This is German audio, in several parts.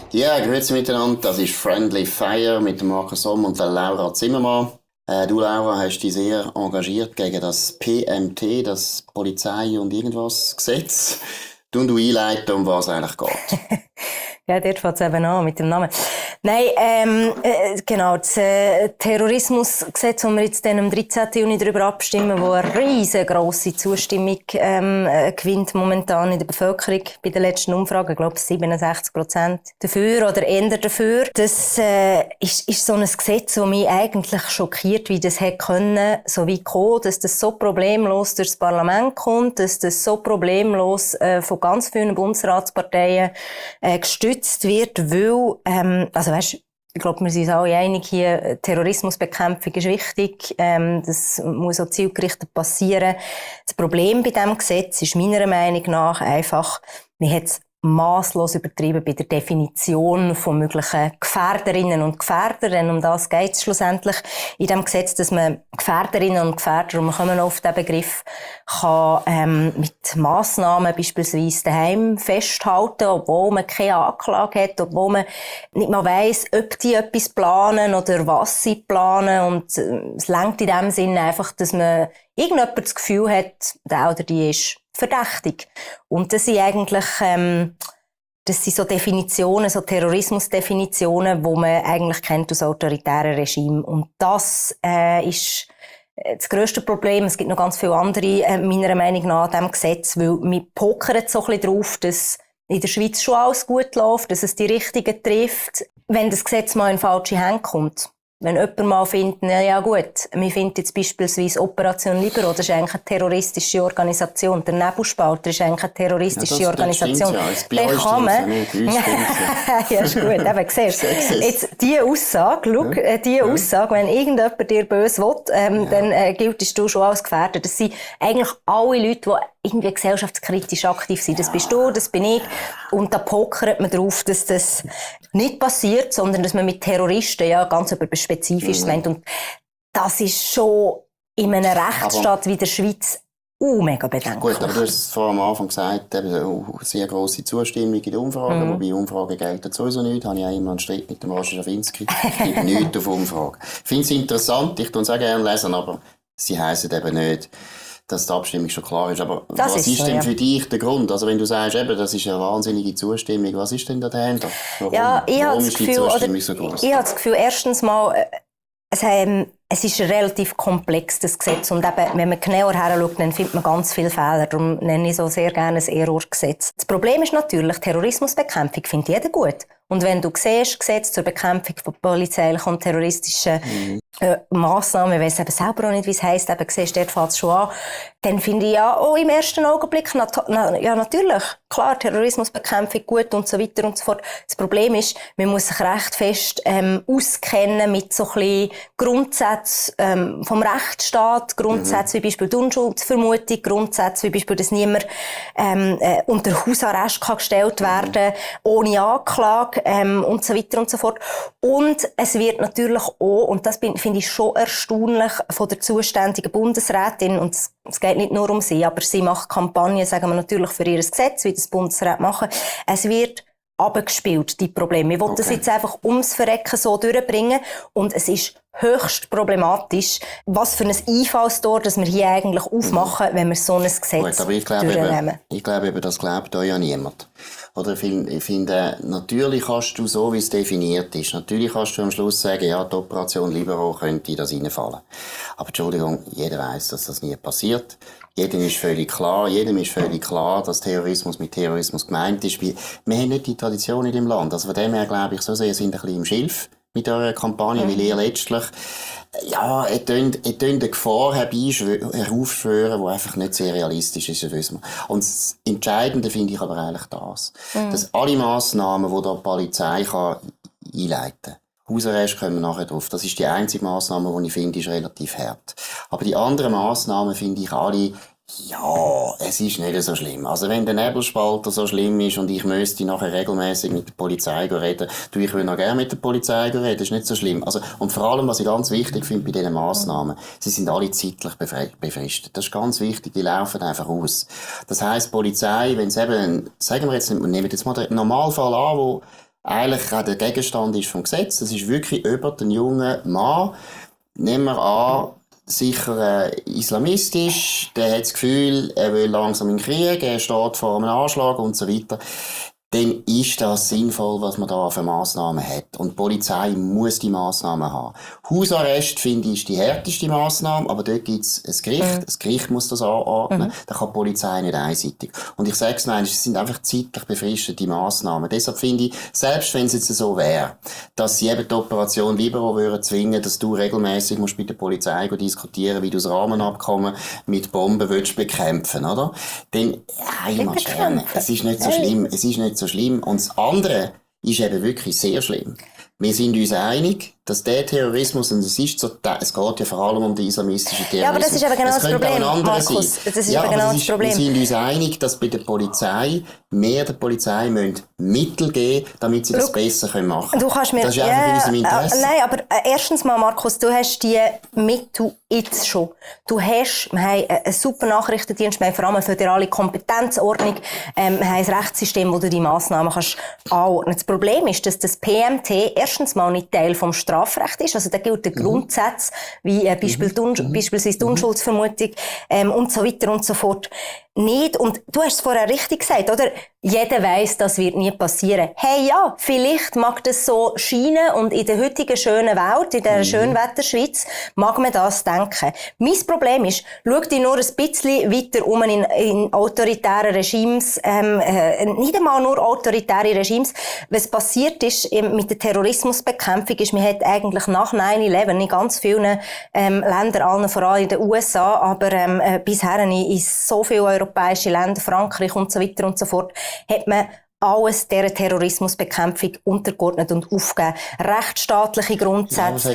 Ja, grüezi miteinander. Das ist Friendly Fire mit dem Markus Somm und der Laura Zimmermann. Du, Laura, hast dich sehr engagiert gegen das PMT, das Polizei- und irgendwas Gesetz. Du einleiten, um was es eigentlich geht. Ja, dort fängt es eben an mit dem Namen. Nein, genau, das Terrorismusgesetz, wo wir jetzt dann am 13. Juni darüber abstimmen, wo eine riesengroße Zustimmung gewinnt momentan in der Bevölkerung bei den letzten Umfragen, ich glaube 67% dafür oder eher dafür. Das ist so ein Gesetz, das mich eigentlich schockiert, wie das hätte können, so weit kommen, dass das so problemlos durchs Parlament kommt, dass das so problemlos von ganz vielen Bundesratsparteien gestützt wird, weil, also weißt, ich glaube, wir sind uns alle einig hier, Terrorismusbekämpfung ist wichtig, das muss auch zielgerichtet passieren. Das Problem bei diesem Gesetz ist meiner Meinung nach einfach, man hat es masslos übertrieben bei der Definition von möglichen Gefährderinnen und Gefährder, denn um das geht es schlussendlich in diesem Gesetz, dass man Gefährderinnen und Gefährder, und wir kommen auf den Begriff, kann mit Massnahmen beispielsweise daheim festhalten, obwohl man keine Anklage hat, obwohl man nicht mal weiss, ob die etwas planen oder was sie planen, und es reicht in dem Sinne einfach, dass man irgendjemand das Gefühl hat, der oder die ist verdächtig. Und das sind eigentlich, das sind so Definitionen, so Terrorismusdefinitionen, wo man eigentlich kennt aus autoritären Regimen. Und das ist das grösste Problem. Es gibt noch ganz viele andere, meiner Meinung nach, an diesem Gesetz, weil wir pokern so ein bisschen drauf, dass in der Schweiz schon alles gut läuft, dass es die Richtigen trifft. Wenn das Gesetz mal in falsche Hände kommt, wenn jemand mal findet, na ja gut, wir finden jetzt beispielsweise Operation Libero, das ist eigentlich eine terroristische Organisation, der Nebelspalter ist eigentlich eine terroristische Organisation. Ja, dann kann man... Ja, ist gut, eben, siehst du. Jetzt, diese Aussage, Aussage, wenn irgendjemand dir böse will, dann giltest du schon als Gefährder. Das sind eigentlich alle Leute, die irgendwie gesellschaftskritisch aktiv sind. Das bist du, das bin ich. Und da pokert man drauf, dass das nicht passiert, sondern dass man mit Terroristen ja ganz etwas Spezifisches meint. Und das ist schon in einem Rechtsstaat wie der Schweiz mega bedenklich. Gut, aber du hast es vor am Anfang gesagt, eben, sehr grosse Zustimmung in den Umfragen, wobei Umfragen gelten sowieso nicht. Da habe ich auch immer einen Streit mit dem Roger Schawinski. Es gibt nichts auf Umfragen. Ich finde es interessant, ich tue es auch gerne lesen, aber sie heissen eben nicht, dass die Abstimmung schon klar ist. Aber das was ist denn für dich der Grund? Also wenn du sagst, eben, das ist eine wahnsinnige Zustimmung, was ist denn da dahinter? Warum ist die Zustimmung so groß? Ich habe das Gefühl, erstens mal, es ist relativ komplex, das Gesetz. Und eben, wenn man genauer heranschaut, dann findet man ganz viele Fehler. Darum nenne ich so sehr gerne ein Errorgesetz. Das Problem ist natürlich, Terrorismusbekämpfung findet jeder gut. Und wenn du siehst, Gesetz zur Bekämpfung von polizeilichen und terroristischen Massnahmen, ich weiss eben selber auch nicht, wie es heisst, eben siehst, dort fängt es schon an, dann finde ich ja auch im ersten Augenblick, ja natürlich, klar, Terrorismusbekämpfung gut und so weiter und so fort. Das Problem ist, man muss sich recht fest auskennen mit so ein bisschen Grundsätzen vom Rechtsstaat, Grundsätze wie beispielsweise die Unschuldsvermutung, Grundsätze wie beispielsweise, dass niemand unter Hausarrest kann gestellt werden ohne Anklage und so weiter und so fort. Und es wird natürlich auch, und das finde ich schon erstaunlich, von der zuständigen Bundesrätin, und es geht nicht nur um sie, aber sie macht Kampagnen, sagen wir natürlich, für ihr Gesetz, wie das Bundesrat machen. Es wird abgespielt, die Probleme. Ich will das jetzt einfach ums Verrecken so durchbringen, und es ist höchst problematisch, was für ein Einfallstor, das wir hier eigentlich aufmachen, wenn wir so ein Gesetz Gut, aber ich glaube eben, das glaubt euch ja niemand. Oder ich finde, natürlich kannst du, so wie es definiert ist, natürlich kannst du am Schluss sagen, ja, die Operation Libero könnte das reinfallen. Aber Entschuldigung, jeder weiss, dass das nie passiert. Jedem ist völlig klar, dass Terrorismus mit Terrorismus gemeint ist. Wir haben nicht die Tradition in dem Land. Also von dem her glaube ich, so sehr sind ein bisschen im Schilf mit eurer Kampagne, weil ihr letztlich, ja, ihr könnt eine Gefahr heraufschwören, die einfach nicht sehr realistisch ist, das wissen wir. Und das Entscheidende finde ich aber eigentlich das, dass alle Massnahmen, die die Polizei einleiten kann, Hausarrest kommen wir nachher drauf. Das ist die einzige Massnahme, die ich finde, ist relativ hart. Aber die anderen Massnahmen finde ich alle, ja, es ist nicht so schlimm. Also wenn der Nebelspalter so schlimm ist und ich müsste nachher regelmäßig mit der Polizei reden, ich will noch gerne mit der Polizei reden, das ist nicht so schlimm. Also, und vor allem, was ich ganz wichtig finde bei diesen Massnahmen, sie sind alle zeitlich befristet. Das ist ganz wichtig, die laufen einfach aus. Das heisst, Polizei, wenn es eben, sagen wir jetzt, nehmen wir jetzt mal den Normalfall an, eigentlich auch der Gegenstand ist vom Gesetz. Es ist wirklich über den jungen Mann, nehmen wir an, sicher islamistisch, der hat das Gefühl, er will langsam in den Krieg, er steht vor einem Anschlag und so weiter. Dann ist das sinnvoll, was man da für Massnahmen hat. Und die Polizei muss die Massnahmen haben. Hausarrest, finde ich, ist die härteste Massnahme, aber dort gibt es ein Gericht. Das Gericht muss das anordnen. Da kann die Polizei nicht einseitig. Und ich sage es noch, es sind einfach zeitlich befristete Massnahmen. Deshalb finde ich, selbst wenn es jetzt so wäre, dass sie eben die Operation Libero würden zwingen, dass du regelmäßig musst bei der Polizei diskutieren, wie du das Rahmenabkommen mit Bomben willst bekämpfen, oder? Dann, es ist nicht so schlimm. Es ist nicht so schlimm. Und das andere ist eben wirklich sehr schlimm. Wir sind uns einig, dass der Terrorismus, und es ist so, es geht ja vor allem um den islamistischen Terrorismus. Ja, aber das ist aber genau das Problem, Markus. Das ist aber genau das Problem. Wir sind uns einig, dass bei der Polizei, mehr der Polizei müssen Mittel geben, damit sie das besser machen können. Du kannst mir, das ist einfach in unserem Interesse. Nein, aber erstens mal, Markus, du hast die Mittel jetzt schon. Wir haben einen super Nachrichtendienst, wir haben vor allem eine föderale Kompetenzordnung, wir haben ein Rechtssystem, wo du die Massnahmen kannst anordnen. Das Problem ist, dass das PMT erstens mal nicht Teil vom Strafrecht ist. Also da gilt der Grundsatz, wie beispielsweise die Unschuldsvermutung und so weiter und so fort nicht. Und du hast es vorher richtig gesagt, oder? Jeder weiss, das wird nie passieren. Hey, ja, vielleicht mag das so scheinen und in der heutigen schönen Welt, in der Schönwetterschweiz, mag man das denken. Mein Problem ist, schau dich nur ein bisschen weiter um in autoritären Regimes, nicht einmal nur autoritäre Regimes. Was passiert ist mit der Terrorismusbekämpfung, ist, man hat eigentlich nach 9/11 in ganz vielen Ländern, allen vor allem in den USA, aber bisher in so vielen europäischen Ländern, Frankreich und so weiter und so fort, hat man alles dieser Terrorismusbekämpfung untergeordnet und aufgegeben. Rechtsstaatliche Grundsätze,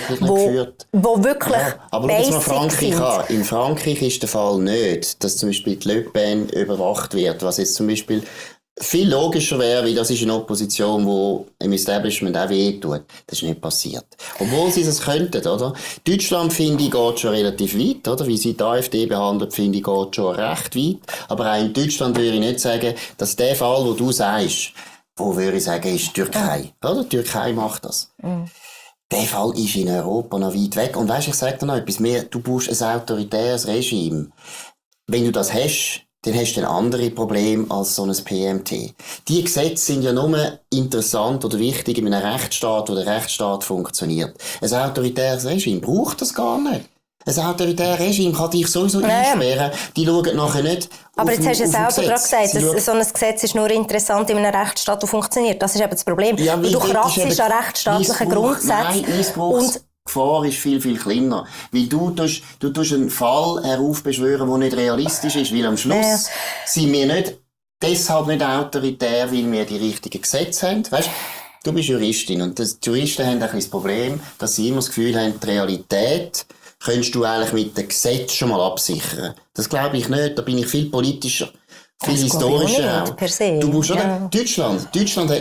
wo wirklich aber basic mal Frankreich an. In Frankreich ist der Fall nicht, dass zum Beispiel die Le Pen überwacht wird, was jetzt zum Beispiel viel logischer wäre, weil das ist eine Opposition, die im Establishment auch wehtut. Das ist nicht passiert. Obwohl sie es könnten, oder? Deutschland, finde ich, geht schon relativ weit, oder? Wie sie die AfD behandelt, finde ich, geht schon recht weit. Aber auch in Deutschland würde ich nicht sagen, dass der Fall, wo du sagst, wo würde ich sagen, ist die Türkei. Oder? Die Türkei macht das. Der Fall ist in Europa noch weit weg. Und weisst, ich sage dir noch etwas mehr. Du brauchst ein autoritäres Regime. Wenn du das hast, dann hast du ein anderes Problem als so ein PMT. Die Gesetze sind ja nur interessant oder wichtig in einem Rechtsstaat, wo der Rechtsstaat funktioniert. Ein autoritäres Regime braucht das gar nicht. Ein autoritäres Regime kann dich sowieso einsperren. Die schauen nachher nicht. Aber jetzt hast du es selber gerade gesagt, dass so ein Gesetz ist nur interessant in einem Rechtsstaat, der funktioniert. Das ist eben das Problem. Ja, weil du kratzt an rechtsstaatlichen Grundsätzen. Die Gefahr ist viel, viel kleiner. Weil du tust einen Fall heraufbeschwören, der nicht realistisch ist, weil am Schluss sind wir nicht, deshalb nicht autoritär, weil wir die richtigen Gesetze haben. Weißt, du bist Juristin und die Juristen haben ein bisschen das Problem, dass sie immer das Gefühl haben, die Realität könntest du eigentlich mit dem Gesetz schon mal absichern. Das glaube ich nicht, da bin ich viel politischer. Viel historischer auch. Per se. Du musst Deutschland hat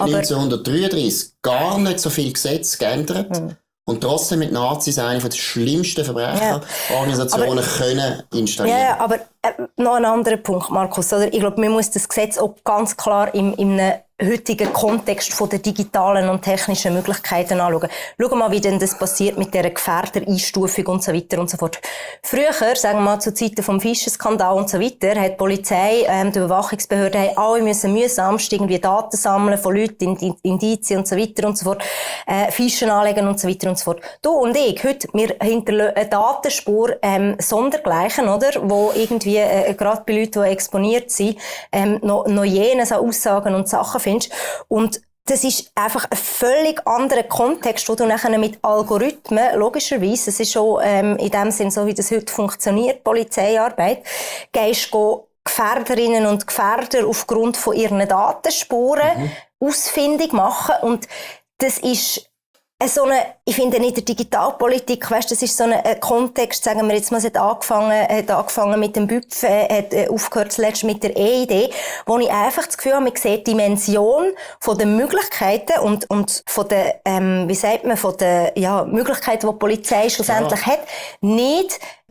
1933 gar nicht so viele Gesetze geändert. Und trotzdem mit Nazis eine der schlimmsten Verbrecherorganisationen können installieren. Ja, aber noch ein anderer Punkt, Markus. Oder? Ich glaube, man muss das Gesetz auch ganz klar in einem heutigen Kontext von der digitalen und technischen Möglichkeiten anschauen. Schau mal, wie denn das passiert mit dieser Gefährdereinstufung und so weiter und so fort. Früher, sagen wir mal zu Zeiten vom Fischenskandal und so weiter, hat die Polizei, die Überwachungsbehörden, haben alle mühsamst irgendwie Daten sammeln von Leuten, Indizien und so weiter und so fort, Fischen anlegen und so weiter und so fort. Du und ich, heute, wir hinterlassen eine Datenspur, sondergleichen, oder? Wo irgendwie, gerade bei Leuten, die exponiert sind, noch jenes an Aussagen und Sachen findest. Und das ist einfach ein völlig anderer Kontext, wo du nachher mit Algorithmen, logischerweise, es ist schon in dem Sinn, so wie das heute funktioniert, Polizeiarbeit, gehst Gefährderinnen und Gefährder aufgrund von ihren Datenspuren ausfindig machen. Und das ist so eine, ich finde in der Digitalpolitik, weißt, das ist so ein Kontext, sagen wir jetzt mal, es hat angefangen mit dem BÜPF, hat aufgehört zuletzt mit der EID, wo ich einfach das Gefühl habe, man sieht die Dimension von den Möglichkeiten und von den, von den, Möglichkeiten, die die Polizei schlussendlich hat, nicht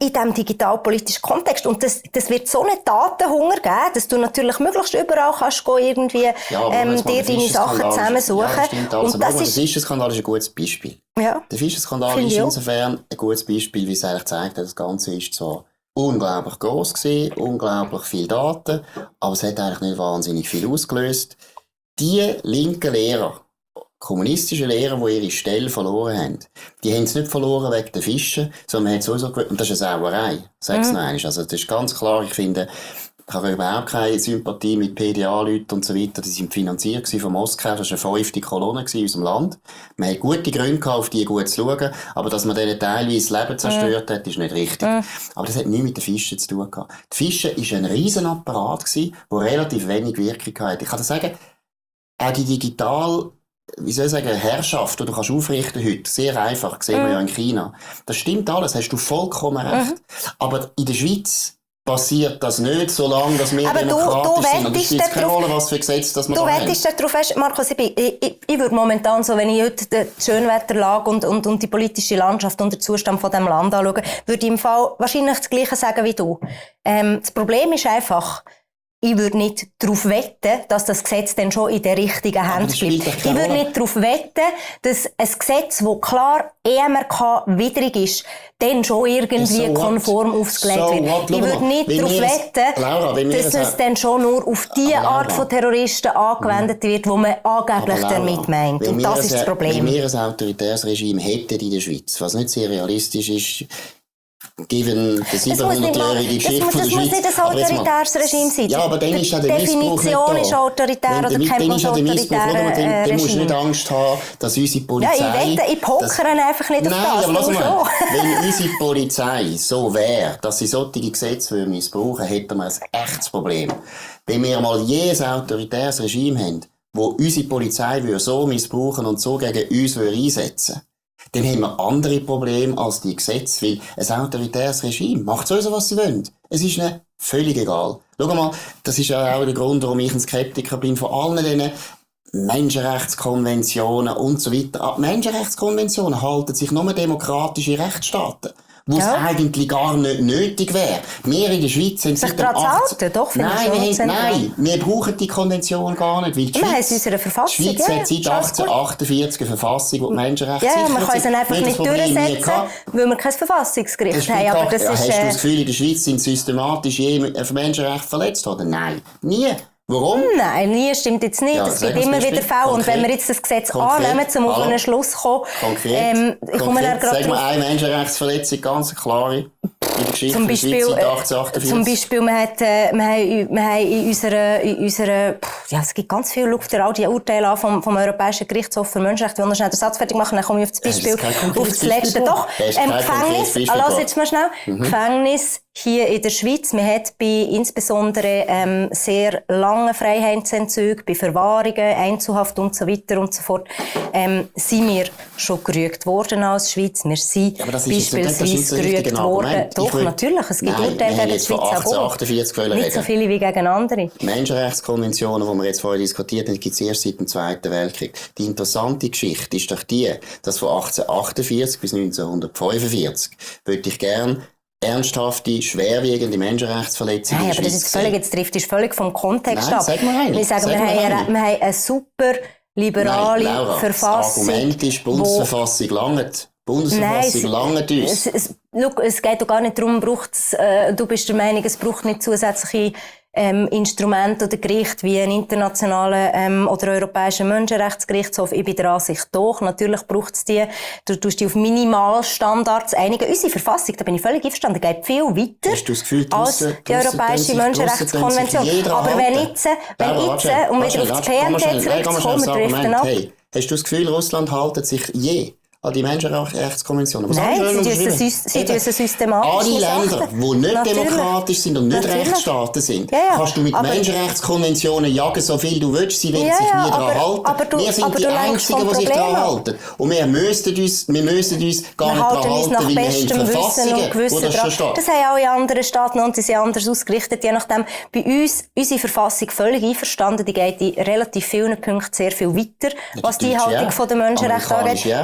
in diesem digitalpolitischen Kontext. Und das wird so einen Datenhunger geben, dass du natürlich möglichst überall kannst gehen, irgendwie dir deine Sachen zusammensuchen. Ja, stimmt. Also, und das der Fischerskandal ist ein gutes Beispiel. Ja. Der Fischerskandal ist insofern ein gutes Beispiel, wie es eigentlich zeigt, das Ganze ist zwar unglaublich gross gewesen, unglaublich viele Daten, aber es hat eigentlich nicht wahnsinnig viel ausgelöst. Die linken Lehrer, kommunistische Lehrer, die ihre Stelle verloren haben, die haben es nicht verloren wegen der Fischen, sondern man hat sowieso und das ist eine Sauerei, sag's noch einmal. Also das ist ganz klar, ich finde, ich habe überhaupt keine Sympathie mit PDA-Leuten und so weiter. Die sind finanziert von Moskau. Das war eine 5. Kolonne in unserem Land. Man hat gute Gründe gehabt, auf die gut zu schauen. Aber dass man denen teilweise das Leben zerstört hat, ist nicht richtig. Aber das hat nichts mit den Fischen zu tun gehabt. Die Fische war ein Riesenapparat, der relativ wenig Wirkung hatte. Ich kann dir sagen, auch die Herrschaft, die du kannst aufrichten heute, sehr einfach, sehen wir ja in China. Das stimmt alles, hast du vollkommen recht. Aber in der Schweiz passiert das nicht, solange dass wir demokratisch sind. Und es spielt keine Rolle, was für Gesetze das wir da haben. Du wettest darauf fest, Markus, ich würde momentan so, wenn ich heute die Schönwetterlage und die politische Landschaft und den Zustand von diesem Land anschaue, würde ich im Fall wahrscheinlich das Gleiche sagen wie du. Das Problem ist einfach, ich würde nicht darauf wetten, dass das Gesetz dann schon in der richtigen Hand bleibt. Ich würde nicht darauf wetten, dass ein Gesetz, das klar EMRK-widrig ist, dann schon irgendwie konform aufgelegt wird. Ich würde nicht darauf wetten, dass es dann schon nur auf die Art von Terroristen angewendet wird, die man angeblich damit meint. Und das ist das Problem. Wenn wir ein autoritäres Regime hätten in der Schweiz, was nicht sehr realistisch ist, given die 700-jährige Geschichte von der Schweiz. Das muss nicht ein autoritäres Regime sein. Ja, aber dann ist ja der Missbrauch nicht da. Definition ist autoritär oder kennt man autoritäre Regime. Dann musst du nicht Angst haben, dass unsere Polizei... Ja, ich pokere einfach nicht auf das. Nein, aber lass mal, wenn unsere Polizei so wäre, dass sie solche Gesetze missbrauchen, hätten wir ein echtes Problem. Wenn wir mal jedes autoritäres Regime haben, wo unsere Polizei so missbrauchen und so gegen uns einsetzen, dann haben wir andere Probleme als die Gesetze, weil ein autoritäres Regime macht sowieso, was sie wollen. Es ist ihnen völlig egal. Schau mal, das ist ja auch der Grund, warum ich ein Skeptiker bin von allen diesen Menschenrechtskonventionen und so weiter. Menschenrechtskonventionen halten sich nur demokratische Rechtsstaaten, wo es eigentlich gar nicht nötig wäre. Wir in der Schweiz haben seit dem 18... Nein, wir brauchen die Konvention gar nicht, weil die Schweiz hat seit 1848 eine Verfassung, die Menschenrechte sichert. Ja, man kann es einfach nicht durchsetzen, weil wir kein Verfassungsgericht haben. Aber das hast du das Gefühl, in der Schweiz sind systematisch Menschenrechte verletzt worden? Nein, nie. Warum? Nein, nie stimmt jetzt nicht. Es gibt immer wieder Fälle. Und wenn wir jetzt das Gesetz annehmen, um auf einen Schluss zu kommen... Sag mal eine Menschenrechtsverletzung, ganz klare, in der Geschichte der Schweiz seit 1848. Zum Beispiel, wir haben in unserer es gibt ganz viel, schau dir all die Urteile an vom Europäischen Gerichtshof für Menschenrechte. Ich will noch schnell den Satz fertig machen, dann komme ich auf das Beispiel, auf das letzte. Doch, Gefängnis, lass jetzt mal schnell. Gefängnis hier in der Schweiz, man hat bei insbesondere sehr langen Freiheitsentzügen, bei Verwahrungen, Einzelhaft und so weiter und so fort, sind wir schon gerügt worden als Schweiz. Wir sind beispielsweise gerügt worden. Doch, natürlich, es gibt Urteile gegen die Schweiz auch. Nicht so viele wie gegen andere. Menschenrechtskonventionen, die wir jetzt vorher diskutiert haben, gibt es erst seit dem Zweiten Weltkrieg. Die interessante Geschichte ist doch die, dass von 1848 bis 1945 würde ich gern ernsthafte, schwerwiegende Menschenrechtsverletzungen. Nein, aber das ist völlig, jetzt trifft es völlig vom Kontext ab. Sag mal rein. Wir sagen, wir haben eine super liberale Verfassung. Das Argument ist, die Bundesverfassung langt. Bundesverfassung langt uns. Es geht doch gar nicht darum, du bist der Meinung, es braucht nicht zusätzliche Instrumente oder Gericht wie ein internationaler oder europäischer Menschenrechtsgerichtshof. Ich bin der Ansicht, doch, natürlich braucht es die. Du tust die auf Minimalstandards einigen. Unsere Verfassung, da bin ich völlig einverstanden, geht viel weiter als die Europäische Menschenrechtskonvention. Aber wenn jetzt, um wieder auf das PNT zurückzukommen, driften ab. Hast du das Gefühl, Russland haltet sich je an die Menschenrechtskonvention? Nein, sie tun es systematisch. Alle Länder, die nicht demokratisch sind und nicht Rechtsstaaten sind, kannst du mit Menschenrechtskonventionen jagen, so viel du willst, sie werden sich nie daran halten. Wir sind die Einzigen, die sich daran halten. Und wir müssen uns gar nicht daran halten, weil wir haben Verfassungen, wo das schon steht. Das haben alle anderen Staaten und sie sind anders ausgerichtet, je nachdem. Bei uns, unsere Verfassung völlig einverstanden, die geht in relativ vielen Punkten sehr viel weiter, was die Einhaltung der Menschenrechte angeht. Ja,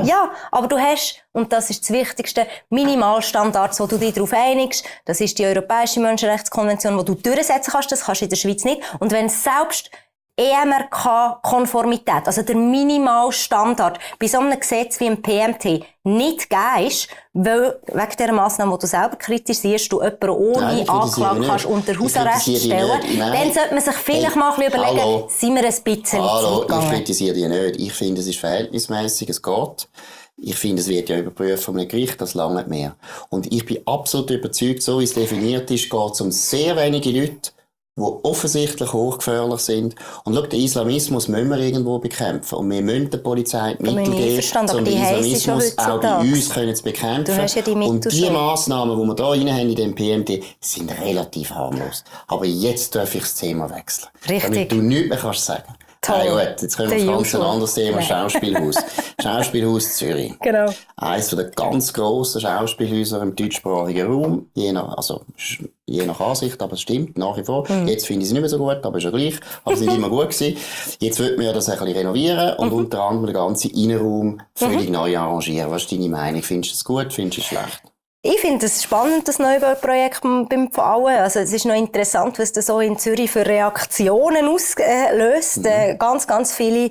aber du hast, und das ist das Wichtigste, Minimalstandards, wo du dich darauf einigst. Das ist die Europäische Menschenrechtskonvention, die du durchsetzen kannst. Das kannst du in der Schweiz nicht. Und wenn selbst EMRK-Konformität, also der Minimalstandard, bei so einem Gesetz wie im PMT nicht gegeben ist, weil wegen dieser Massnahme, die du selber kritisierst, du jemanden ohne Anklage kannst unter Hausarrest stellen, dann sollte man sich vielleicht mal ein bisschen überlegen, sind wir ein bisschen Hallo, ich kritisiere die nicht. Ich finde, es ist verhältnismäßig, es geht. Ich finde, es wird ja überprüft von einem Gericht, das lange nicht mehr. Und ich bin absolut überzeugt, so wie es definiert ist, geht es um sehr wenige Leute, die offensichtlich hochgefährlich sind. Und schau, den Islamismus müssen wir irgendwo bekämpfen. Und wir müssen der Polizei die Mittel geben, um den Islamismus auch bei uns zu bekämpfen. Du hast ja die Mittel und die Massnahmen, die wir da rein haben in dem PMT, sind relativ harmlos. Aber jetzt darf ich das Thema wechseln. Richtig. Damit du nichts mehr kannst sagen. Toll. Gut, jetzt kommen wir auf ganz ein anderes Thema, Schauspielhaus. Schauspielhaus Zürich. Genau. Eines der ganz grossen Schauspielhäuser im deutschsprachigen Raum. Je nach Ansicht, aber es stimmt, nach wie vor. Jetzt finde ich es nicht mehr so gut, aber ist ja gleich. Aber es ist nicht immer gut gewesen. Jetzt wird man ja das ein bisschen renovieren und unter anderem den ganzen Innenraum völlig neu arrangieren. Was ist deine Meinung? Findest du es gut, findest du es schlecht? Ich finde es spannend, das Neubauprojekt beim Pfauen. Also, es ist noch interessant, was das so in Zürich für Reaktionen auslöst. Ganz, ganz viele,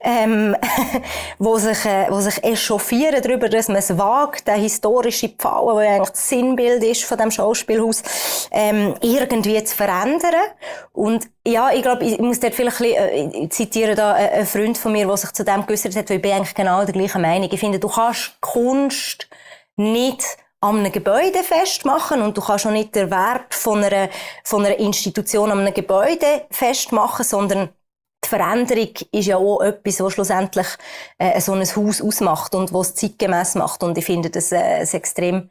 wo sich echauffieren darüber, dass man es wagt, den historischen Pfauen, der eigentlich das Sinnbild ist von dem Schauspielhaus, irgendwie zu verändern. Und ja, ich glaube, ich muss dort vielleicht ich zitiere da einen Freund von mir, der sich zu dem geäussert hat, weil ich bin eigentlich genau der gleichen Meinung. Ich finde, du kannst Kunst nicht an einem Gebäude festmachen und du kannst auch nicht den Wert von einer Institution an einem Gebäude festmachen, sondern die Veränderung ist ja auch etwas, was schlussendlich so ein Haus ausmacht und was es zeitgemäss macht. Und ich finde das ein extrem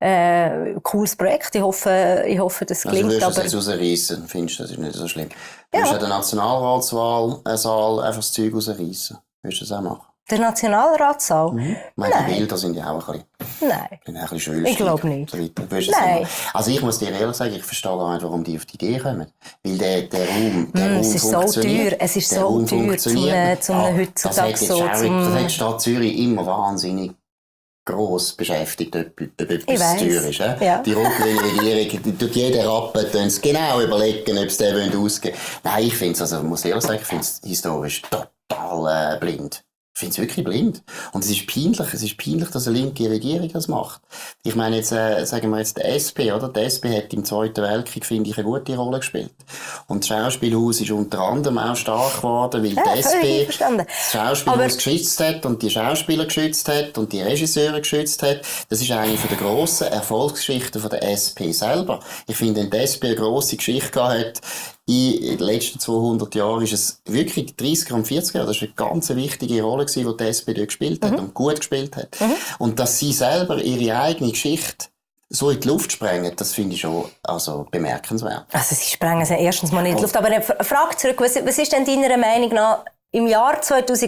cooles Projekt. Ich hoffe, das gelingt. Also du würdest es rausreissen, findest du, das ist nicht so schlimm. Du würdest an der Nationalratswahl einen Saal einfach das Zeug rausreissen. Würdest du das auch machen? Der Nationalratssaal? Ich meine, die Bilder sind ja auch ein bisschen... Nein. Ein bisschen schwül. Ich glaube nicht. So Nein. Also ich muss dir ehrlich sagen, ich verstehe gar nicht, warum die auf die Idee kommen. Weil der Raum es ist so teuer. Es ist so teuer, zum heutzutage so... Das hat die Stadt Zürich immer wahnsinnig gross beschäftigt, ob etwas teuer ist. Ja. Die rot-grüne Regierung, die tut jeden Rappen genau überlegen, ob sie den ausgeben wollen. Nein, ich finde es, also ich muss ehrlich sagen, ich finde es historisch total blind. Ich finde es wirklich blind. Und es ist peinlich, dass eine linke Regierung das macht. Ich meine jetzt, sagen wir jetzt die SP, oder? Die SP hat im Zweiten Weltkrieg, finde ich, eine gute Rolle gespielt. Und das Schauspielhaus ist unter anderem auch stark geworden, weil die SP das Schauspielhaus geschützt hat und die Schauspieler geschützt hat und die Regisseure geschützt hat. Das ist eine von der grossen Erfolgsgeschichten von der SP selber. Ich finde, wenn die SP eine grosse Geschichte gehabt hat, in den letzten 200 Jahren ist es wirklich 30er und 40er, das war eine ganz wichtige Rolle gewesen, die die SP dort gespielt hat und gut gespielt hat. Und dass sie selber ihre eigene Geschichte so in die Luft sprengen, das finde ich schon bemerkenswert. Also sie sprengen sie erstens mal nicht in die Luft, aber eine Frage zurück, was ist denn deiner Meinung nach im Jahr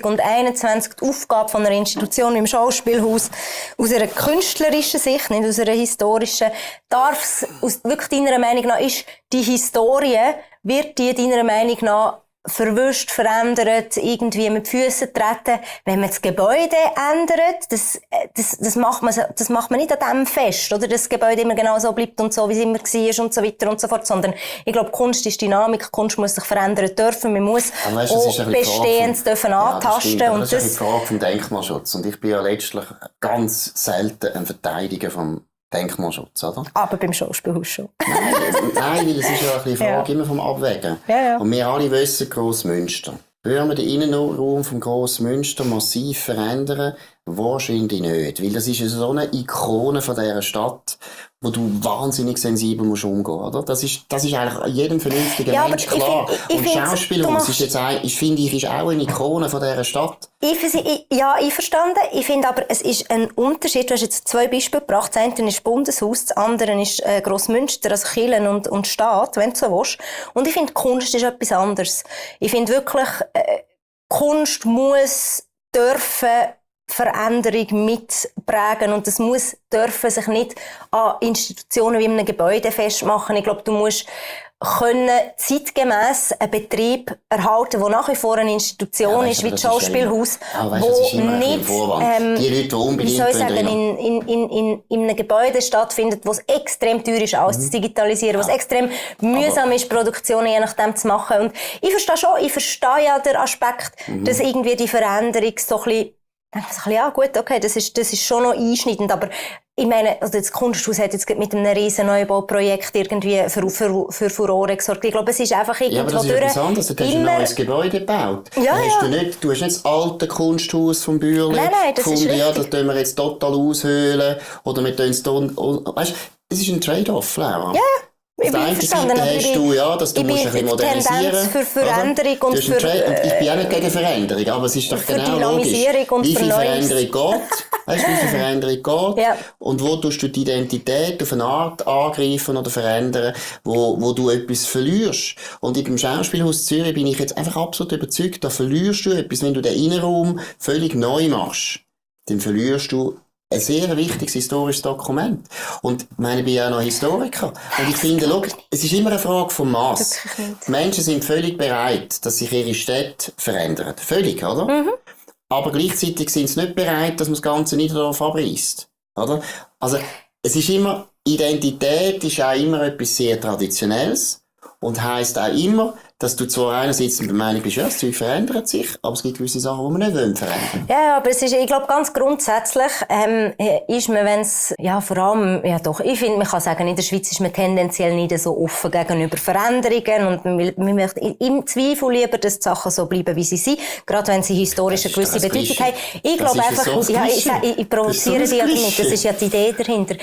2021 die Aufgabe von einer Institution im Schauspielhaus aus einer künstlerischen Sicht, nicht aus einer historischen, darf es wirklich deiner Meinung nach, ist die Historie, wird die deiner Meinung nach verwischt, verändert, irgendwie mit Füßen treten, wenn man das Gebäude ändert, das macht man nicht an dem fest, oder? Das Gebäude immer genau so bleibt und so, wie es immer war und so weiter und so fort, sondern ich glaube, Kunst ist Dynamik, Kunst muss sich verändern dürfen, man muss auch Bestehendes dürfen antasten. Ja, das ist eine Frage vom Denkmalschutz und ich bin ja letztlich ganz selten ein Verteidiger vom Denkmalschutz, oder? Aber beim Schauspielhaus schon. Nein, weil es ist ja eine Frage immer vom Abwägen. Ja. Und wir alle wissen, Grossmünster. Würden wir den Innenraum vom Grossmünster massiv verändern? Wahrscheinlich nicht. Weil das ist so eine Ikone von dieser Stadt, wo du wahnsinnig sensibel musst umgehen, oder? Das ist eigentlich jedem vernünftigen Mensch klar. Und Schauspielhaus ist jetzt finde ich, ist auch eine Ikone von dieser Stadt. Einverstanden. Ich finde aber, es ist ein Unterschied. Du hast jetzt 2 Beispiele gebracht. Das eine ist das Bundeshaus, das andere ist Grossmünster, also Kirchen und Staat, wenn du so willst. Und ich finde, Kunst ist etwas anderes. Ich finde wirklich, Kunst muss dürfen Veränderung mitprägen und das dürfen sich nicht an Institutionen wie einem Gebäude festmachen. Ich glaube, du musst können zeitgemäss einen Betrieb erhalten, der nach wie vor eine Institution ist, wie das Schauspielhaus, wo nicht, die Leute, die unbedingt wie soll ich sagen, in einem Gebäude stattfindet, wo es extrem teuer ist, alles zu digitalisieren, wo es extrem mühsam ist, Produktionen je nachdem zu machen. Und ich verstehe ja den Aspekt, dass irgendwie die Veränderung so ein bisschen, ja gut, okay, das ist schon noch einschneidend, aber ich meine, also das Kunsthaus hat jetzt mit einem riesen Neubauprojekt irgendwie für Furore gesorgt. Ich glaube, es ist einfach irgendwo ja, aber das ist etwas anderes. Du hast ein neues Gebäude gebaut. Ja, du hast nicht das alte Kunsthaus vom Bürli gefunden, ja, das tun wir jetzt total aushöhlen, oder wir tun es weißt, es ist ein Trade-off, Laura. Ja. Auf der einen Seite hast du, ja, dass du musst ein bisschen modernisieren. Für Veränderung und für... ich bin auch nicht gegen Veränderung, aber es ist doch genau logisch. Wie viel Veränderung geht, weißt du, wie viel Veränderung geht, und wo tust du die Identität auf eine Art angreifen oder verändern, wo du etwas verlierst. Und im Schauspielhaus Zürich bin ich jetzt einfach absolut überzeugt, da verlierst du etwas, wenn du den Innenraum völlig neu machst. Dann verlierst du ein sehr wichtiges historisches Dokument. Und ich meine, ich bin ja noch Historiker. Und ich finde, schau, es ist immer eine Frage vom Maß. Die Menschen sind völlig bereit, dass sich ihre Städte verändern. Völlig, oder? Mhm. Aber gleichzeitig sind sie nicht bereit, dass man das ganze Niederdorf abreißt. Oder? Also, es ist immer, Identität ist auch immer etwas sehr Traditionelles. Und heisst auch immer, dass du zwar einerseits der Meinung bist, ja, das Zeug verändert sich, aber es gibt gewisse Sachen, die wir nicht verändern wollen. Ja, aber es ist, ich glaube, ganz grundsätzlich, ist man, wenn's, ja, vor allem, ja doch, ich finde, man kann sagen, in der Schweiz ist man tendenziell nicht so offen gegenüber Veränderungen und man möchte im Zweifel lieber, dass die Sachen so bleiben, wie sie sind, gerade wenn sie historisch eine gewisse Bedeutung haben. Ich glaube einfach, so ja, ich provoziere dich ja damit, das ist ja die Idee dahinter.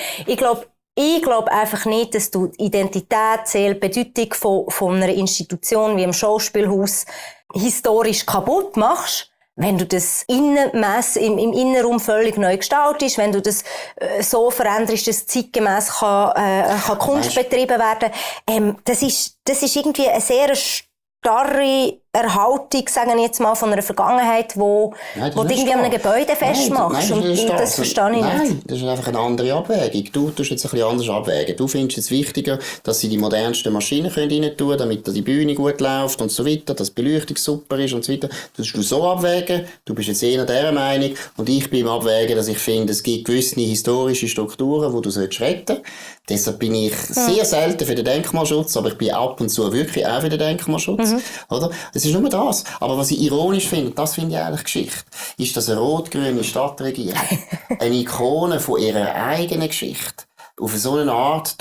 Ich glaube einfach nicht, dass du die Identität, die Bedeutung von einer Institution wie einem Schauspielhaus historisch kaputt machst, wenn du das im Innenraum völlig neu gestaltest, wenn du das so veränderst, dass zeitgemäss kann Kunst betrieben werden. Das ist irgendwie eine sehr starre Erhaltung, sagen wir jetzt mal, von einer Vergangenheit, wo du irgendwie an einem Gebäude festmachst. Das verstehe ich nicht. Nein, das ist einfach eine andere Abwägung. Du tust jetzt ein bisschen anders abwägen. Du findest es wichtiger, dass sie die modernsten Maschinen rein tun können, damit die Bühne gut läuft und so weiter, dass die Beleuchtung super ist und so weiter. Das tust du so abwägen. Du bist jetzt eher dieser Meinung. Und ich bin im Abwägen, dass ich finde, es gibt gewisse historische Strukturen, die du retten solltest. Deshalb bin ich sehr selten für den Denkmalschutz, aber ich bin ab und zu wirklich auch für den Denkmalschutz. Oder? Es ist nur das. Aber was ich ironisch finde, das finde ich eigentlich Geschichte, ist, dass eine rot-grüne Stadtregierung eine Ikone von ihrer eigenen Geschichte auf so eine Art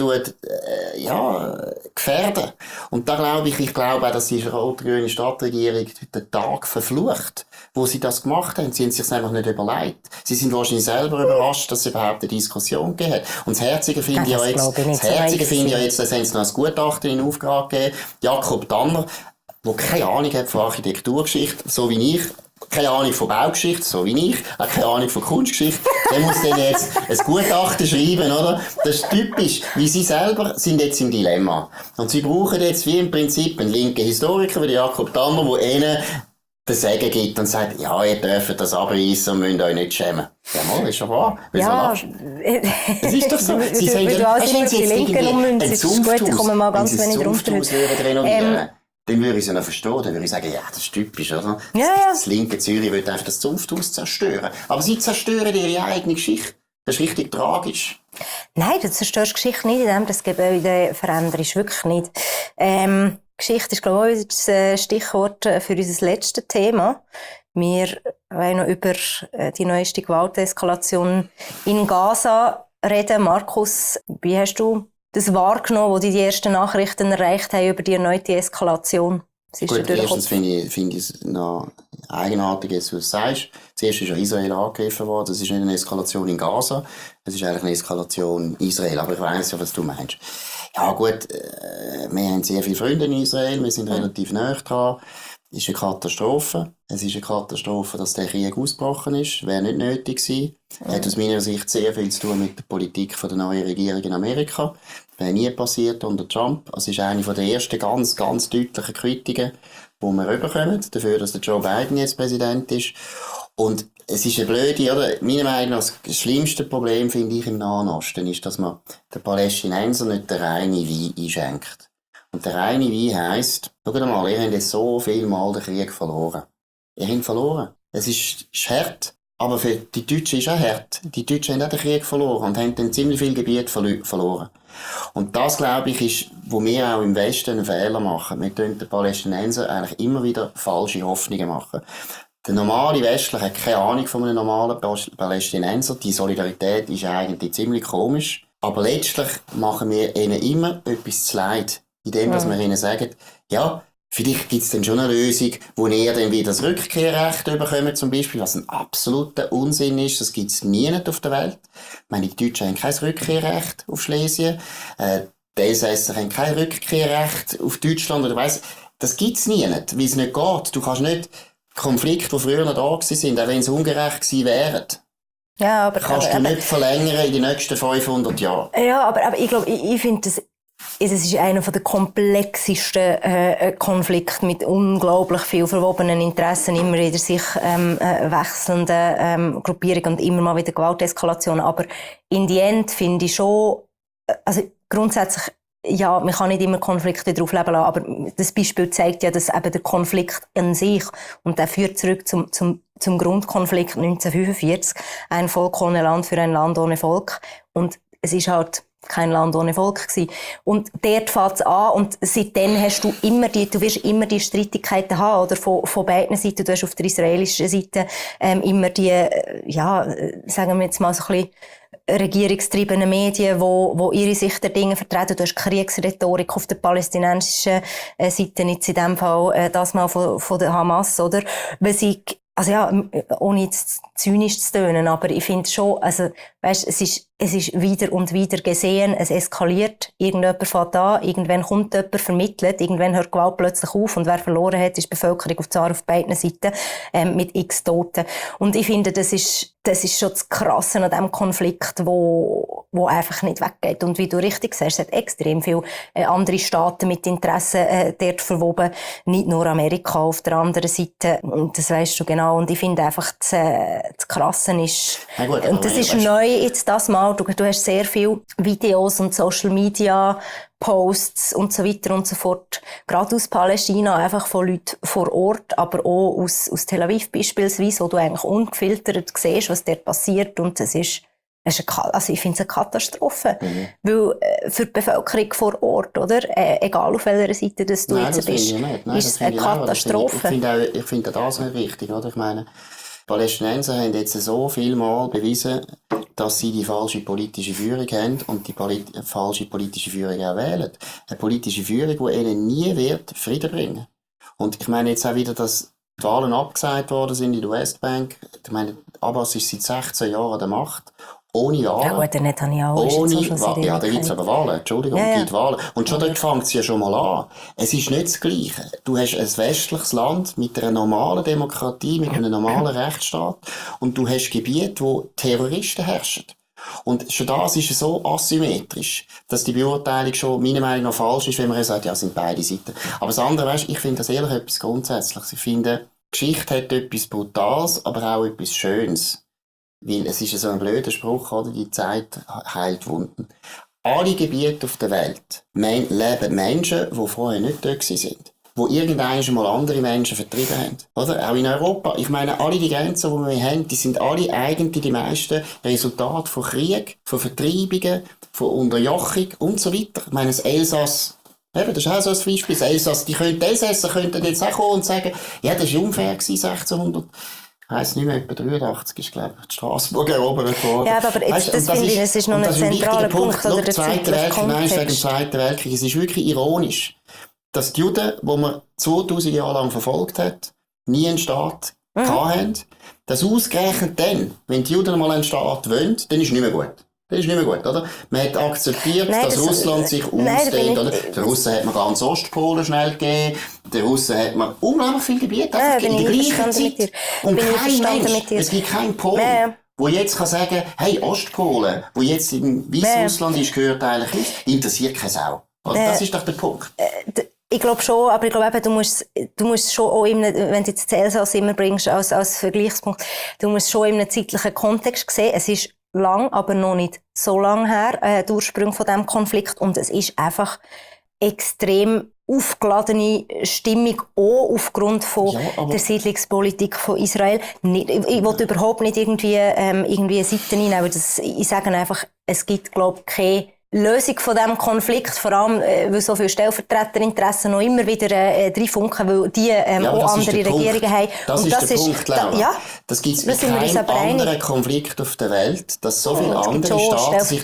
gefährden. Und da glaube ich glaube auch, dass die rot-grüne Stadtregierung den Tag verflucht, wo sie das gemacht haben. Sie haben sich einfach nicht überlegt. Sie sind wahrscheinlich selber überrascht, dass es überhaupt eine Diskussion gegeben hat. Und das Herzige finde ich ja jetzt, das haben sie noch als Gutachter in Auftrag gegeben, Jakob Tanner, der keine Ahnung hat von Architekturgeschichte, so wie ich, keine Ahnung von Baugeschichte, so wie ich, auch keine Ahnung von Kunstgeschichte, der muss dann jetzt ein Gutachten schreiben, oder? Das ist typisch, wie sie selber sind jetzt im Dilemma. Und sie brauchen jetzt wie im Prinzip einen linken Historiker wie Jakob Tanner, der ihnen den Segen gibt und sagt, ja, ihr dürft das abreißen und müsst euch nicht schämen. Ja, mal, ist schon wahr. Ja, es ist doch so. Sie sagen, wenn sie jetzt irgendwie ein Zunfthaus renovieren, dann würde ich es ja noch verstehen. Dann würde ich sagen, ja, das ist typisch, oder? Ja. Das linke Zürich will einfach das Zunfthaus zerstören. Aber sie zerstören ihre eigene Geschichte. Das ist richtig tragisch. Nein, du zerstörst Geschichte nicht, indem das Gebäude veränderst. Wirklich nicht. Geschichte ist, glaube ich, das Stichwort für unser letztes Thema. Wir wollen noch über die neueste Gewalteskalation in Gaza reden. Markus, wie hast du das wahrgenommen, wo die ersten Nachrichten erreicht haben über die erneute Eskalation? Gut, erstens finde ich es noch eigenartig, jetzt, was du sagst. Zuerst ist ja Israel angegriffen worden. Das ist nicht eine Eskalation in Gaza. Es ist eigentlich eine Eskalation in Israel. Aber ich weiss ja, was du meinst. Ja gut, wir haben sehr viele Freunde in Israel. Wir sind relativ nahe dran. Es ist eine Katastrophe. Es ist eine Katastrophe, dass der Krieg ausgebrochen ist. Wäre nicht nötig gewesen. Hat aus meiner Sicht sehr viel zu tun mit der Politik von der neuen Regierung in Amerika. Wäre nie passiert unter Trump. Es ist eine der ersten ganz, ganz deutlichen Kritiken, die wir rüberkommen, dafür, dass der Joe Biden jetzt Präsident ist. Und es ist eine blöde, oder? Meiner Meinung nach, das schlimmste Problem, finde ich, im Nahen Osten, ist, dass man den Palästinensern nicht den reinen Wein einschenkt. Und der reine Wein heisst, schaut mal, ihr habt jetzt so viel Mal den Krieg verloren. Ihr habt verloren. Es ist hart. Aber für die Deutschen ist auch hart. Die Deutschen haben auch den Krieg verloren und haben dann ziemlich viel Gebiet verloren. Und das, glaube ich, ist, wo wir auch im Westen einen Fehler machen. Wir tun den Palästinensern eigentlich immer wieder falsche Hoffnungen machen. Der normale Westler hat keine Ahnung von einem normalen Palästinenser. Die Solidarität ist eigentlich ziemlich komisch. Aber letztlich machen wir ihnen immer etwas zu leid. Indem, dass wir ihnen sagen, ja, vielleicht gibt es dann schon eine Lösung, wo ihr dann wieder das Rückkehrrecht bekommt, zum Beispiel, was ein absoluter Unsinn ist. Das gibt es nie auf der Welt. Ich meine, die Deutschen haben kein Rückkehrrecht auf Schlesien. Die Elsässer haben kein Rückkehrrecht auf Deutschland. Oder weiss, das gibt es nie, weil es nicht geht. Du kannst nicht Konflikte, die früher noch da waren, auch wenn sie ungerecht gewesen wären, ja, aber kannst du nicht verlängern in die nächsten 500 Jahren. Ja, aber ich glaube, ich finde, es ist einer der komplexesten Konflikte mit unglaublich viel verwobenen Interessen, immer wieder sich wechselnden Gruppierungen und immer mal wieder Gewalteskalationen. Aber in die End finde ich schon, also grundsätzlich, ja, man kann nicht immer Konflikte drauf leben lassen, aber das Beispiel zeigt ja, dass eben der Konflikt an sich, und der führt zurück zum Grundkonflikt 1945, ein Volk ohne Land für ein Land ohne Volk. Und es ist halt kein Land ohne Volk gewesen. Und dort fängt's an, und seitdem du wirst immer die Streitigkeiten haben, oder von beiden Seiten. Du hast auf der israelischen Seite immer die, sagen wir jetzt mal so ein bisschen regierungstriebene Medien, wo ihre Sicht der Dinge vertreten. Du hast Kriegsrhetorik auf der palästinensischen Seite, jetzt in dem Fall das mal von der Hamas, oder? Also ja, ohne jetzt zynisch zu tönen, aber ich finde schon, also, weißt, es ist wieder und wieder gesehen, es eskaliert, irgendjemand fängt an, irgendwann kommt jemand, vermittelt, irgendwann hört Gewalt plötzlich auf, und wer verloren hat, ist die Bevölkerung auf beiden Seiten, mit x Toten. Und ich finde, das ist schon das Krasse an diesem Konflikt, wo einfach nicht weggeht. Und wie du richtig sagst, es hat extrem viele andere Staaten mit Interessen dort verwoben, nicht nur Amerika auf der anderen Seite. Und das weisst du genau. Und ich finde einfach, das Krasse ist, gut, und das ist neu jetzt das Mal, du hast sehr viele Videos und Social Media Posts und so weiter und so fort, gerade aus Palästina, einfach von Leuten vor Ort, aber auch aus Tel Aviv beispielsweise, wo du eigentlich ungefiltert siehst, was dort passiert, und ich finde es eine Katastrophe. Weil für die Bevölkerung vor Ort, oder? Egal auf welcher Seite das du jetzt bist, ist es eine Katastrophe. Ich finde das nicht richtig, oder? Ich meine, die Palästinenser haben jetzt so viel Mal bewiesen, dass sie die falsche politische Führung haben und die falsche politische Führung auch wählen. Eine politische Führung, die ihnen nie wird Frieden bringen. Und ich meine jetzt auch wieder, dass die Wahlen abgesagt worden sind in der Westbank. Ich meine, Abbas ist seit 16 Jahren an der Macht. Ohne Wahlen. Ja gut, der Netanyahu ist jetzt auch schon ja, da gibt's aber Wahlen. Entschuldigung, ja. gibt Wahlen. Und schon dort fängt es ja schon mal an. Es ist nicht das Gleiche. Du hast ein westliches Land mit einer normalen Demokratie, mit einem normalen Rechtsstaat, und du hast Gebiete, wo Terroristen herrschen. Und schon das ist so asymmetrisch, dass die Beurteilung schon meiner Meinung nach falsch ist, wenn man sagt, ja, es sind beide Seiten. Aber das andere, weißt, ich finde das ehrlich etwas Grundsätzliches. Ich finde, Geschichte hat etwas Brutales, aber auch etwas Schönes. Weil es ist ja so ein blöder Spruch, oder? Die Zeit heilt Wunden. Alle Gebiete auf der Welt leben Menschen, die vorher nicht dort sind. Wo irgendwann schon mal andere Menschen vertrieben haben. Oder? Auch in Europa. Ich meine, alle die Grenzen, die wir haben, die sind alle eigentlich die meisten Resultate von Krieg, von Vertreibungen, von Unterjochung und so weiter. Ich meine, das Elsass, eben, das ist auch so ein Beispiel. Das Elsass, die Elsässer könnten jetzt auch kommen und sagen, ja, das war unfair 1600. Ich weiss nicht mehr, etwa 83 ist, glaube ich, die Straßburg erobert worden. Ja, aber jetzt, das finde ich, es ist noch ein zentraler Punkt. Oder der Zweite Weltkrieg, nein, wegen dem Zweiten Weltkrieg. Es ist wirklich ironisch, dass die Juden, die man 2000 Jahre lang verfolgt hat, nie einen Staat hatten, dass ausgerechnet dann, wenn die Juden mal einen Staat wollen, dann ist es nicht mehr gut. Das ist nicht mehr gut, oder? Man hat akzeptiert, dass Russland sich ausdehnt, oder? Den Russen hat man ganz Ostpolen schnell gegeben, den Russen hat man unglaublich viel Gebiet, in der gleichen Zeit. Und kein Mensch, es gibt keinen Polen, wo jetzt kann sagen, hey, Ostpolen, wo jetzt in Weißrussland ist, gehört eigentlich nicht, interessiert keine Sau. Also, das ist doch der Punkt. Ich glaube schon, aber ich glaube eben, du musst schon auch wenn du jetzt das Elsass immer bringst als Vergleichspunkt, du musst schon in einem zeitlichen Kontext sehen, es ist lang, aber noch nicht so lang her, der Ursprung von diesem Konflikt, und es ist einfach extrem aufgeladene Stimmung, auch aufgrund von der Siedlungspolitik von Israel. Ich will überhaupt nicht irgendwie Seiten einnehmen, ich sage einfach, es gibt, glaube ich, keine Lösung von diesem Konflikt, vor allem, weil so viele Stellvertreterinteressen noch immer wieder reinfunken, weil die auch andere Regierungen haben. Das und ist der Punkt, Laura. Das gibt es bei keinem anderen Konflikt auf der Welt, dass so viele andere Staaten sich...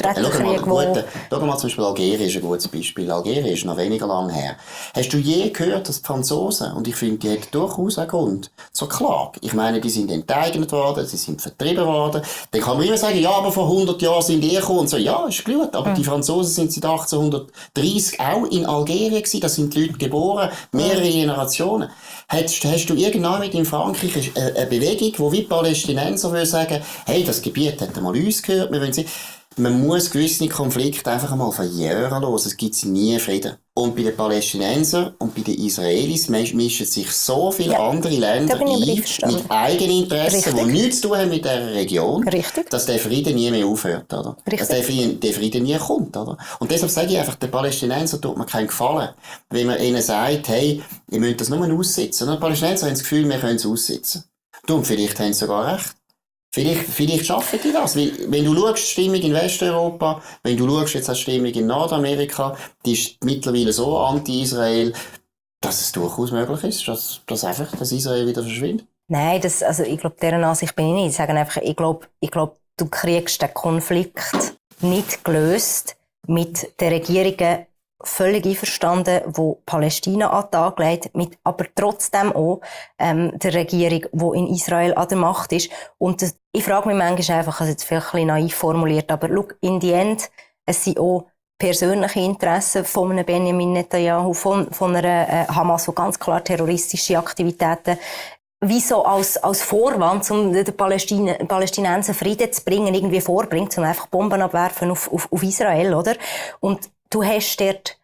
Schau mal, zum Beispiel Algerien ist ein gutes Beispiel. Algerien ist noch weniger lang her. Hast du je gehört, dass die Franzosen, und ich finde, die hätten durchaus einen Grund zur Klage. Ich meine, die sind enteignet worden, sie sind vertrieben worden. Dann kann man immer sagen, ja, aber vor 100 Jahren sind die gekommen und so. Ja, ist gut, aber die Franzosen sind seit 1830 auch in Algerien gewesen. Da sind die Leute geboren, mehrere Generationen. Hast du irgendwann mit in Frankreich eine Bewegung, wo wie Palästinenser würde sagen, hey, das Gebiet hat einmal uns gehört, wir wollen sie... Man muss gewisse Konflikte einfach einmal verjähren lassen. Es gibt nie Frieden. Und bei den Palästinensern und bei den Israelis mischen sich so viele andere Länder ein, mit eigenen Interessen, die nichts zu tun haben mit dieser Region, dass der Frieden nie mehr aufhört, oder? Dass der Frieden nie kommt, oder? Und deshalb sage ich einfach, den Palästinensern tut mir keinen Gefallen, wenn man ihnen sagt, hey, ihr müsst das nur aussitzen. Und die Palästinenser haben das Gefühl, wir können es aussitzen. Und vielleicht haben sie sogar recht. Vielleicht schaffen die das. Weil, wenn du schaust, die Stimmung in Westeuropa, wenn du schaust, jetzt die Stimmung in Nordamerika, die ist mittlerweile so anti-Israel, dass es durchaus möglich ist, dass einfach das Israel wieder verschwindet. Nein, ich glaube, deren Ansicht bin ich nicht. Ich sage einfach, ich glaube, du kriegst den Konflikt nicht gelöst mit den Regierungen völlig einverstanden, wo Palästina an den Tag legt, mit aber trotzdem auch der Regierung, die in Israel an der Macht ist. Und ich frage mich manchmal einfach, also jetzt vielleicht ein bisschen naiv formuliert, aber look, in the end, es sind auch persönliche Interessen von einem Benjamin Netanyahu, von einer Hamas, die ganz klar terroristische Aktivitäten wie so als Vorwand, um den Palästinensern Frieden zu bringen, irgendwie vorbringt, um einfach Bomben abwerfen auf Israel, oder? Und du hast dort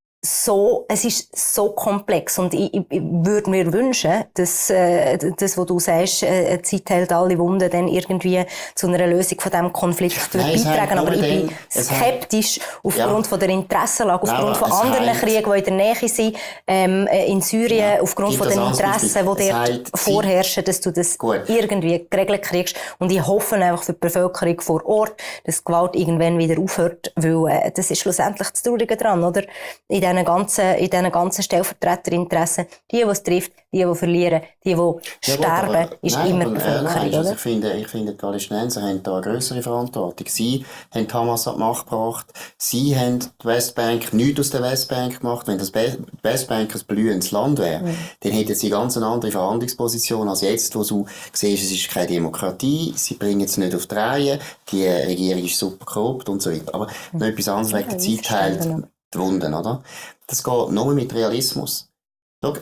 es ist so komplex und ich würde mir wünschen, dass das, was du sagst, Zeit hält alle Wunden, dann irgendwie zu einer Lösung von diesem Konflikt beitragen. Aber ich bin skeptisch aufgrund von der Interessenlage, aufgrund von anderen Kriegen, die in der Nähe sind, in Syrien, aufgrund von den Interessen, die dort vorherrschen, dass du das irgendwie geregelt kriegst. Und ich hoffe einfach für die Bevölkerung vor Ort, dass die Gewalt irgendwann wieder aufhört, weil das ist schlussendlich das Traurige dran, oder? In diesen ganzen Stellvertreterinteressen, die es trifft, die verlieren, die sterben, ist immer die Bevölkerung, oder? Ich finde, die Palästinenser haben da eine grössere Verantwortung. Sie haben Hamas an die Macht gebracht. Sie haben die Westbank, nichts aus der Westbank gemacht. Wenn die Westbank ein blühendes Land wäre, dann hätten sie ganz eine andere Verhandlungsposition als jetzt, wo du siehst, es ist keine Demokratie, sie bringen es nicht auf die Reihe, die Regierung ist super korrupt und so weiter. Aber noch etwas anderes wegen der Zeit heilt die Wunden, oder? Das geht nur mit Realismus. Schau,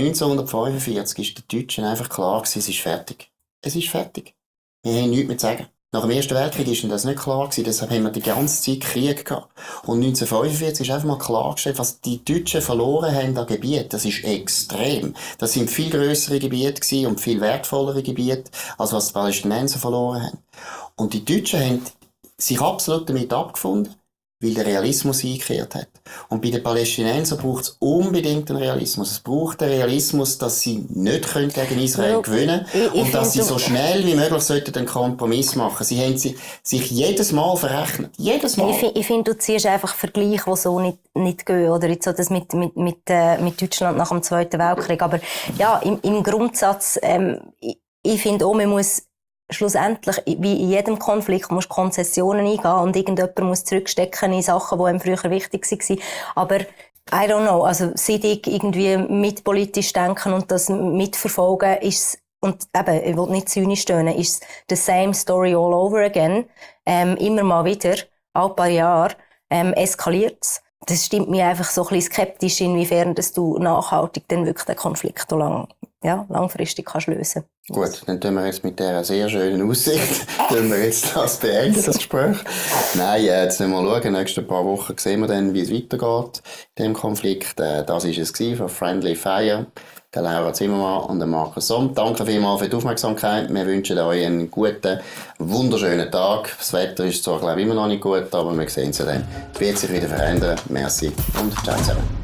1945 ist den Deutschen einfach klar gewesen, es ist fertig. Es ist fertig. Wir haben nichts mehr zu sagen. Nach dem Ersten Weltkrieg ist ihnen das nicht klar gewesen, deshalb haben wir die ganze Zeit Krieg gehabt. Und 1945 ist einfach mal klargestellt, was die Deutschen verloren haben an Gebiet. Das ist extrem. Das sind viel grössere Gebiete gewesen und viel wertvollere Gebiete, als was die Palästinenser verloren haben. Und die Deutschen haben sich absolut damit abgefunden, weil der Realismus eingekehrt hat. Und bei den Palästinensern braucht es unbedingt einen Realismus. Es braucht den Realismus, dass sie nicht gegen Israel gewinnen können und dass sie so schnell wie möglich sollten einen Kompromiss machen. Sie haben sich jedes Mal verrechnet. Jedes Mal. Ich finde, du ziehst einfach Vergleiche, die so nicht gehen. Oder jetzt so das mit Deutschland nach dem Zweiten Weltkrieg. Aber ja, im Grundsatz, ich finde auch, man muss schlussendlich, wie in jedem Konflikt, musst Konzessionen eingehen und irgendjemand muss zurückstecken in Sachen, die ihm früher wichtig waren. Aber, I don't know, also seit ich irgendwie mitpolitisch denken und das mitverfolgen, ist und eben, ich will nicht zynisch tönen, ist the same story all over again. Immer mal wieder, alle paar Jahre, eskaliert's. Das stimmt mich einfach so ein bisschen skeptisch, inwiefern dass du nachhaltig dann wirklich den Konflikt langfristig kannst lösen. Gut, dann tun wir jetzt mit dieser sehr schönen Aussicht das beenden, das Gespräch. Nein, jetzt müssen wir schauen, in den nächsten paar Wochen sehen wir dann, wie es weitergeht in diesem Konflikt. Das war es von Friendly Fire, der Laura Zimmermann und der Markus Somm. Danke vielmals für die Aufmerksamkeit. Wir wünschen euch einen guten, wunderschönen Tag. Das Wetter ist zwar, glaube ich, immer noch nicht gut, aber wir sehen es ja dann. Es wird sich wieder verändern. Merci und ciao zusammen.